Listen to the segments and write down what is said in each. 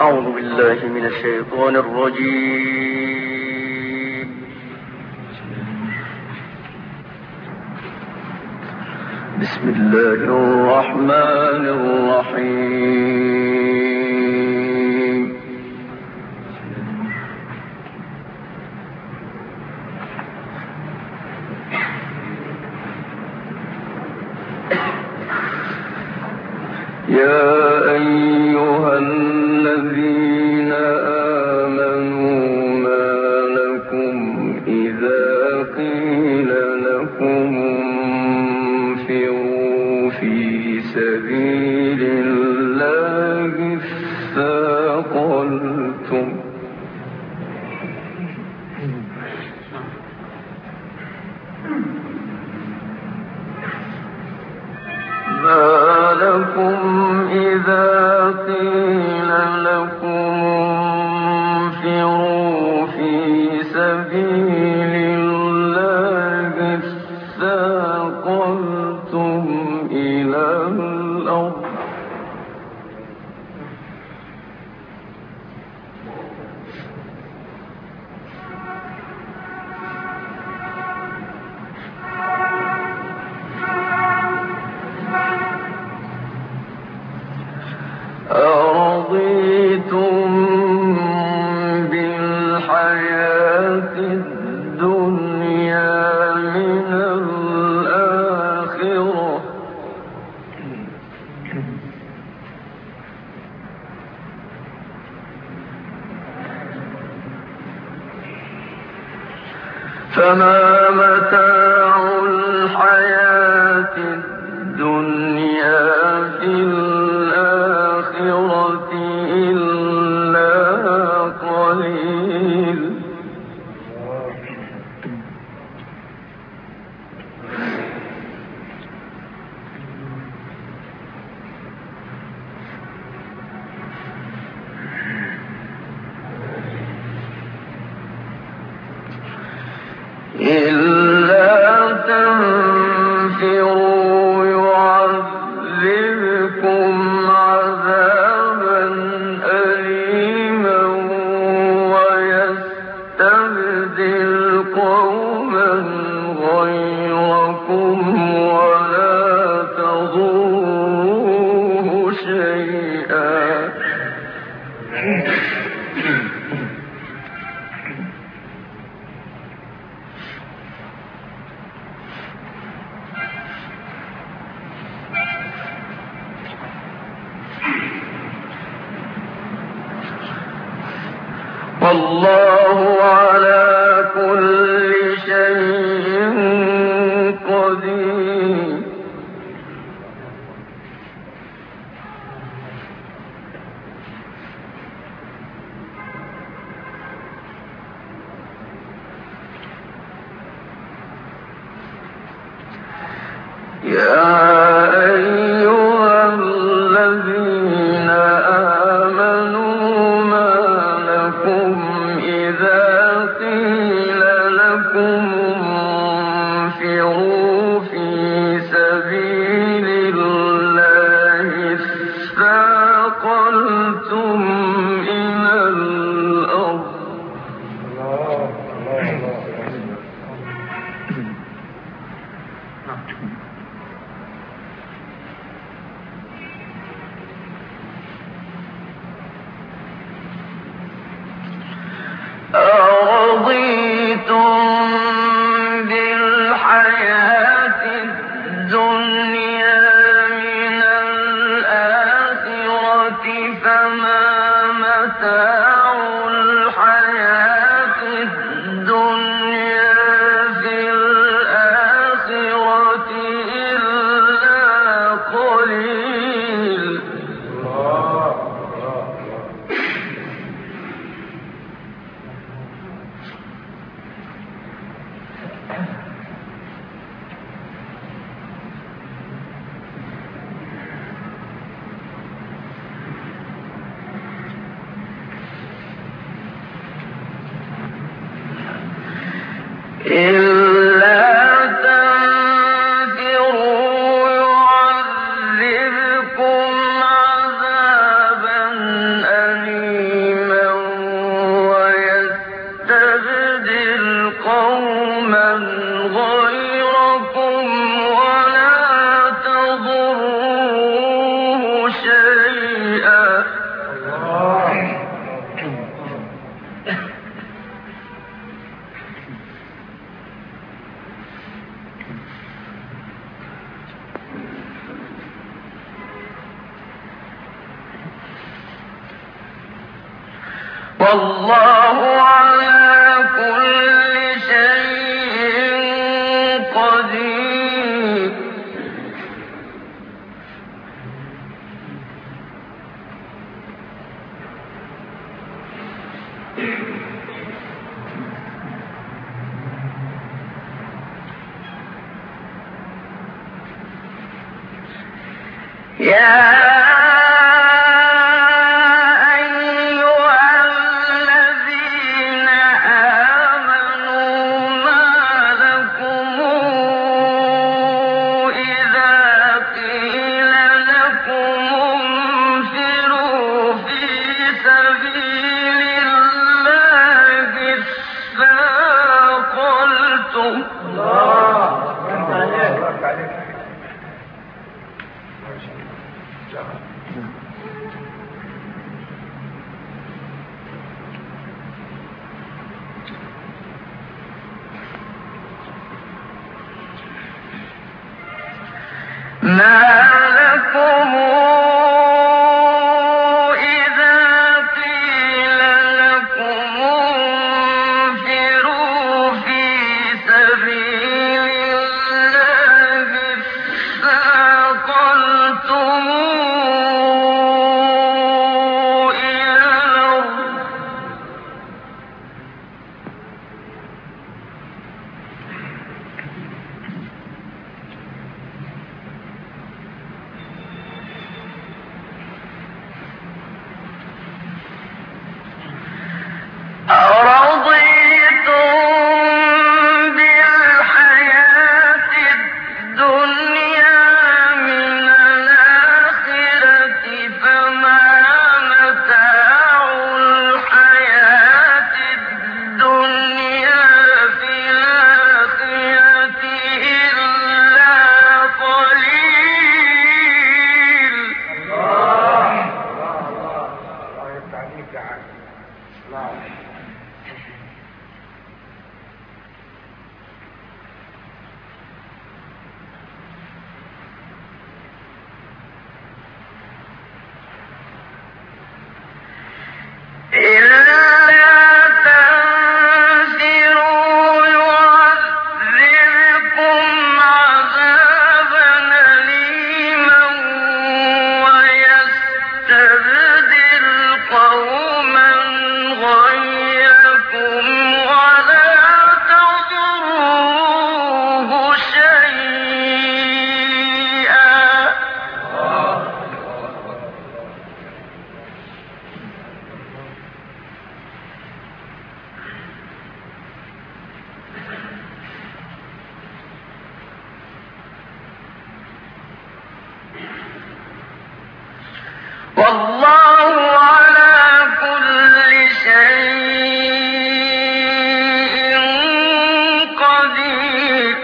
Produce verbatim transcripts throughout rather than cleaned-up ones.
أعوذ بالله من الشيطان الرجيم. بسم الله الرحمن الرحيم. يا أيها الذين آمنوا ما لكم إذا قيل لكم انفروا في سبيل الله اثاقلتم ما لكم إذا قيل لكم انفروا في سبيل الله اثاقلتم إلى الأرض أرضيتم بالحياة الدنيا من الآخرة فما متاع الحياة الدنيا في الآخرة إلا قليل إلا تنفروا يعذبكم عذابا أليما ويستبدل قوما غيركم ولا تضروه شيئا والله على كل شيء قدير يا أيها الذين آمنوا ما لكم إذا قيل لكم انفروا في سبيل الله اثاقلتم إلى الأرض أرضيتم بالحياة الدنيا من الآخرة فما متاع الحياة الدنيا في الآخرة إلا قليل إلا تنفروا يعذبكم عذابا أليما والله على كل شيء قدير. يا ما لكم إذا قيل لكم انفروا في سبيل الله اثاقلتم إلى الأرض أرضيتم بالحياة الدنيا من الآخرة فما متاع الحياة الدنيا في الآخرة إلا قليل. الله الله الله يفتح عليك الله. والله على كل شيء قدير.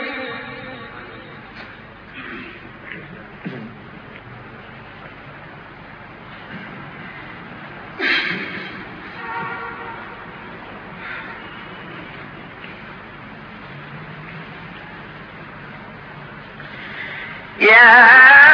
يا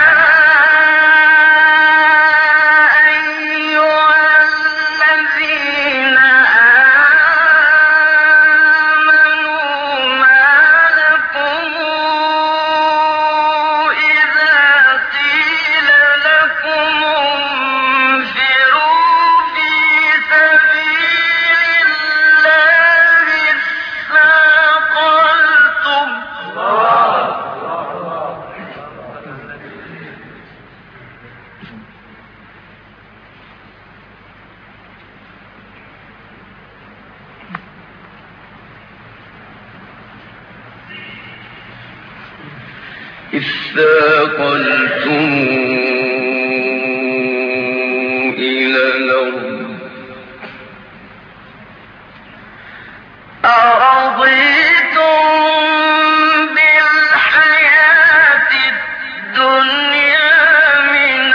اثاقلتم إلى الأرض أرضيتم بالحياة الدنيا من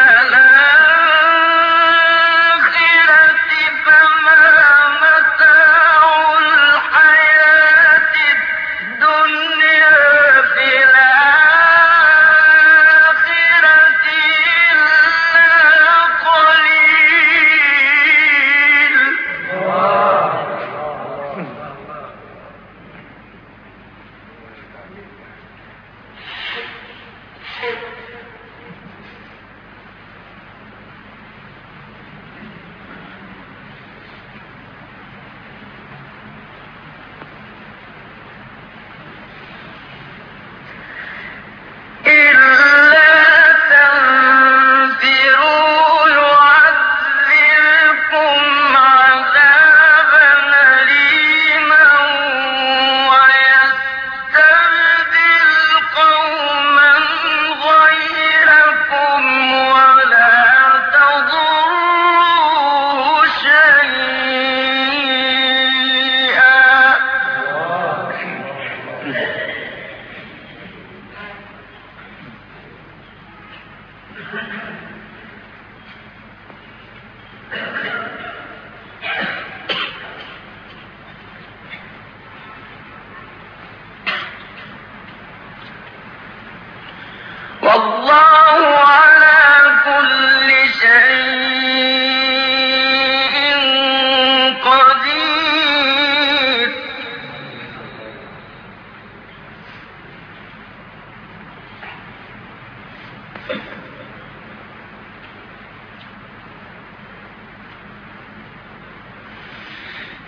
الآخرة فما متاع الحياة الدنيا في الآخرة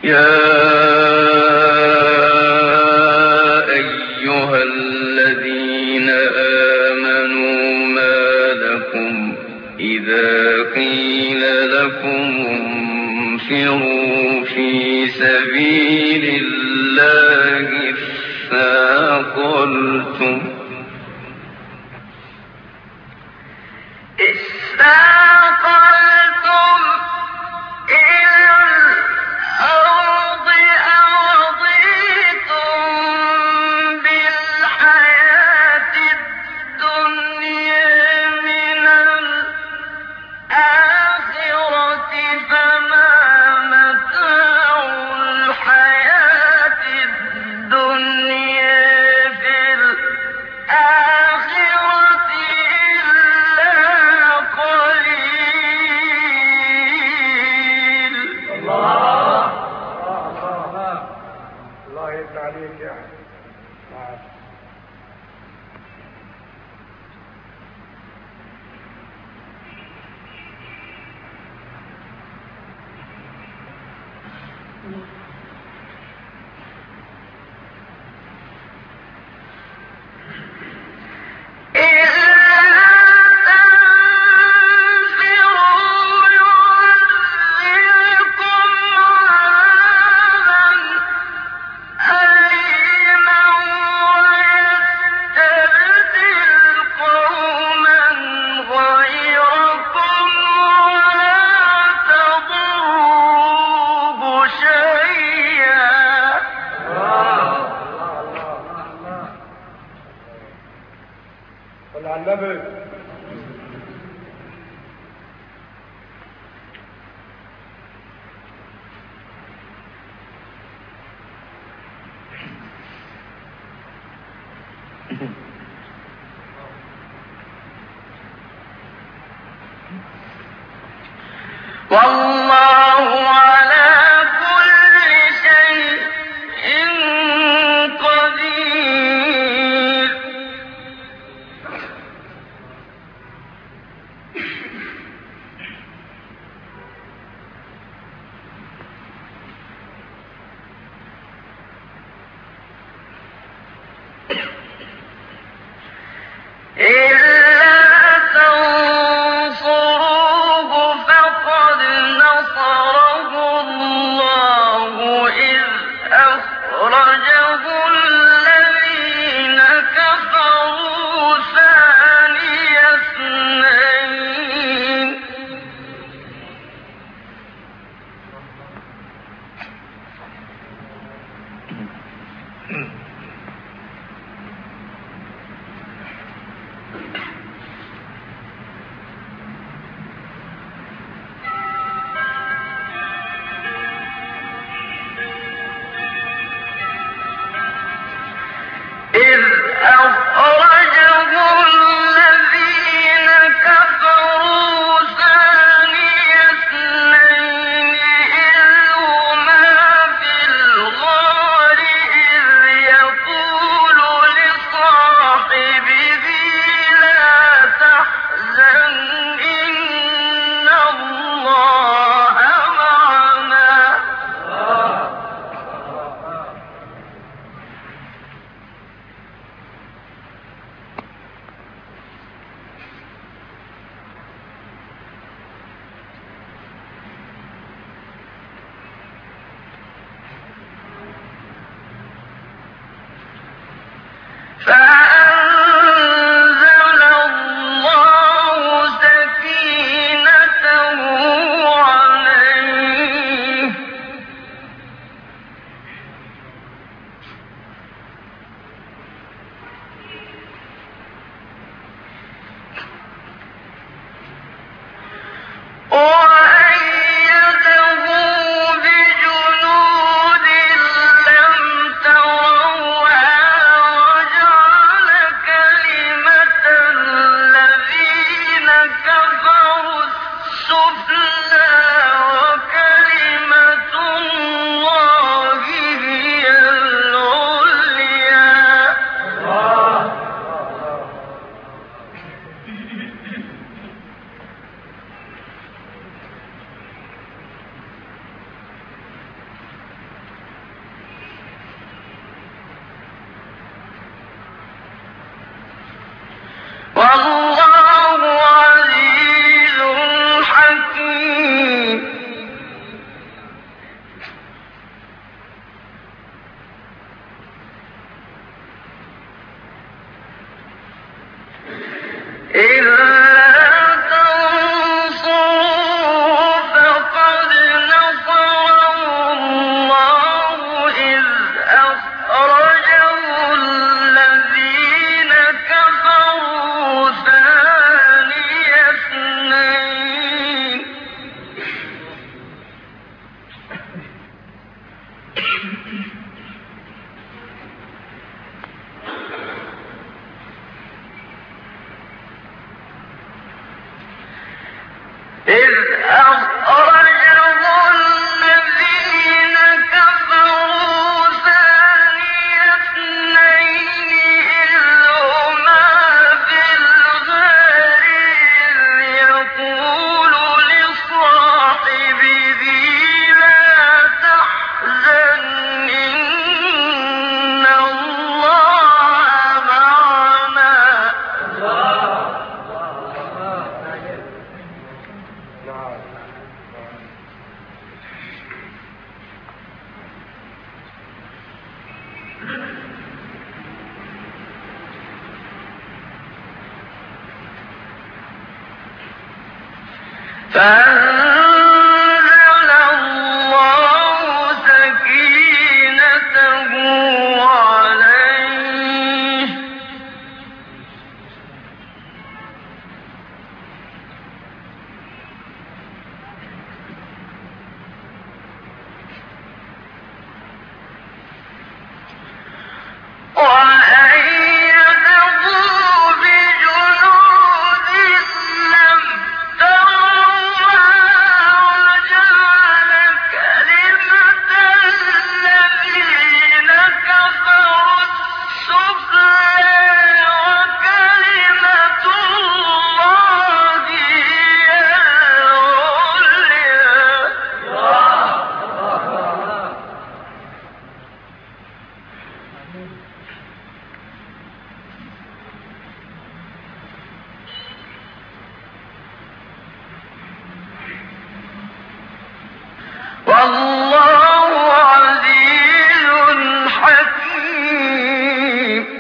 يا أيها الذين آمنوا ما لكم إذا قيل لكم انفروا في سبيل الله اثاقلتم اثاقلتم إلى الأرض أرضيتم بالحياة الدنيا من الآخرة فما متاع الحياة الدنيا في الآخرة إلا قليل. الله الله الله يفتح عليك يا أخي. والله على كل شيء قدير. إذ فأنزل الله سكينته عليه والله عزيز حكيم.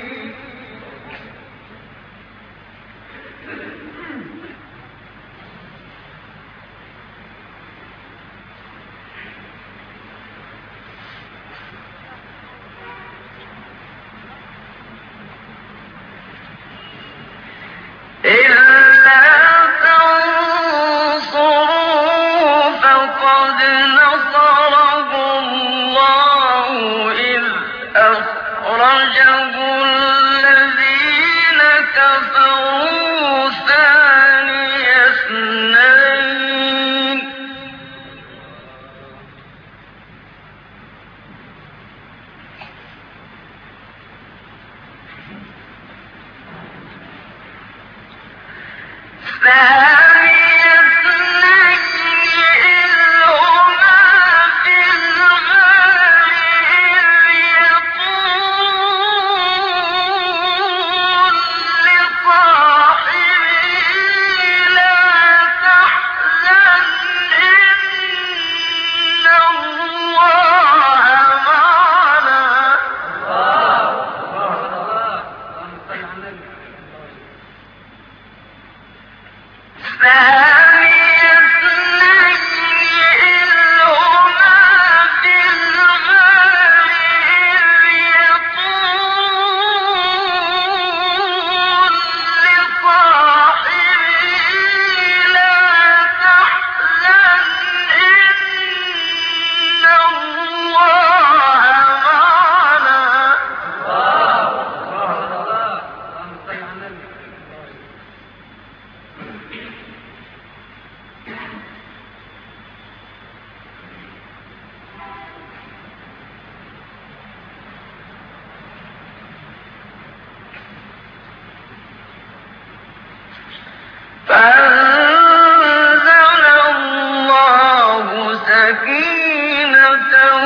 فأنزل الله سكينته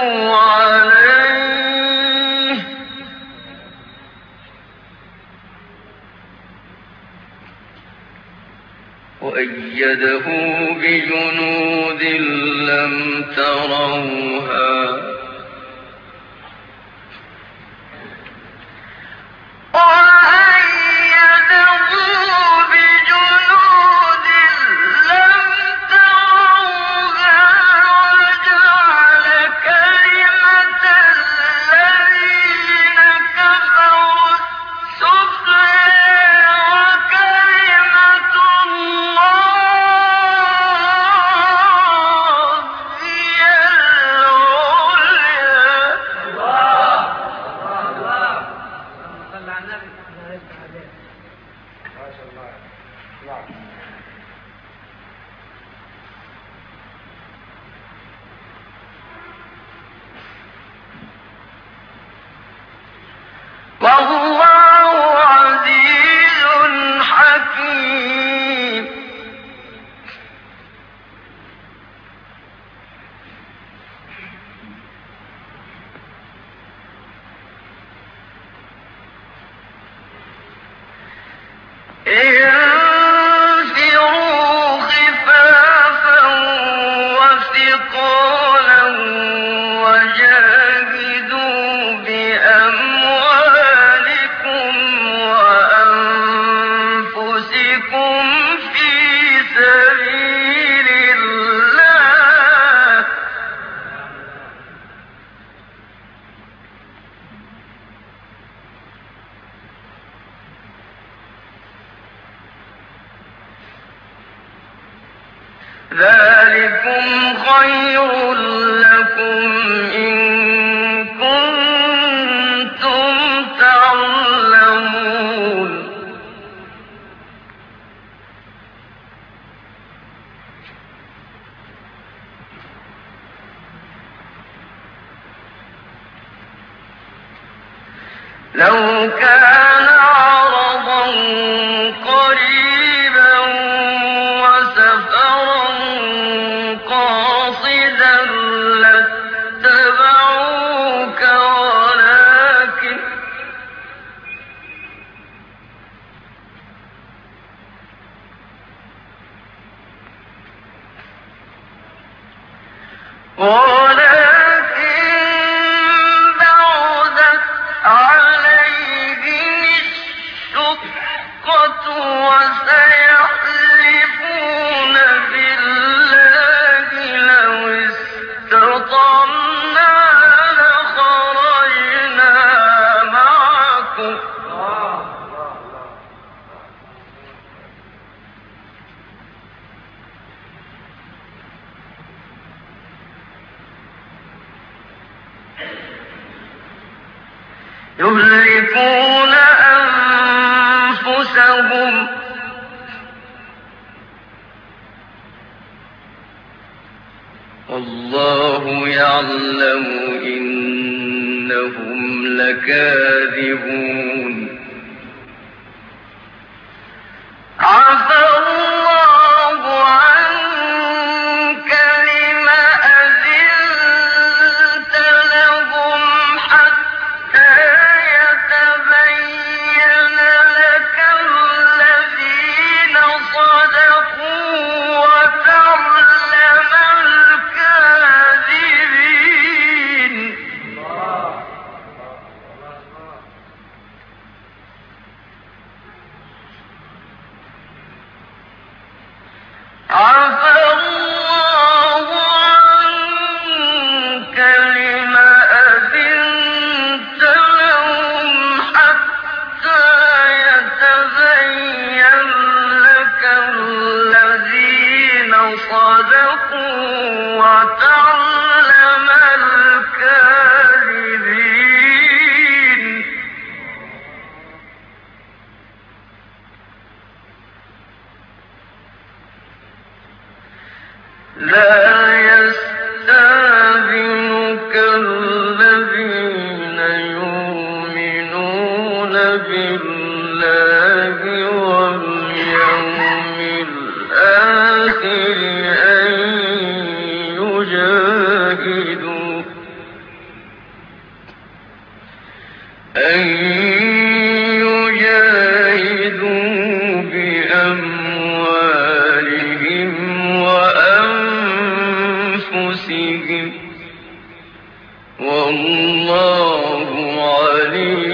عليه وأيده بجنود لم تروها وأيده أثقالا وجاهدوا بأموالكم وأنفسكم في سبيل الله ذلكم خير لكم إن كنتم تعلمون لو كان عرضا قريبا وسفرا قاصدا لاتبعوك ولكن ولكن بعدت عليهم الشقة وسيحلفون بالله لو استطعنا لخرجنا معكم يهلكون أنفسهم والله يعلم إنهم لكاذبون عفى الله عنك لم أذنت لهم حتى يتبين لك الذين صدقوا وتعلم الكاذبين عفى الله عنك لم أذنت لهم حتى يتبين لك الذين صدقوا وتعلم الكاذبين لا يستأذنك الذين يؤمنون بالله واليوم الآخر أن يجاهدوا أن يجاهدوا بأموالهم وأنفسهم والله عليم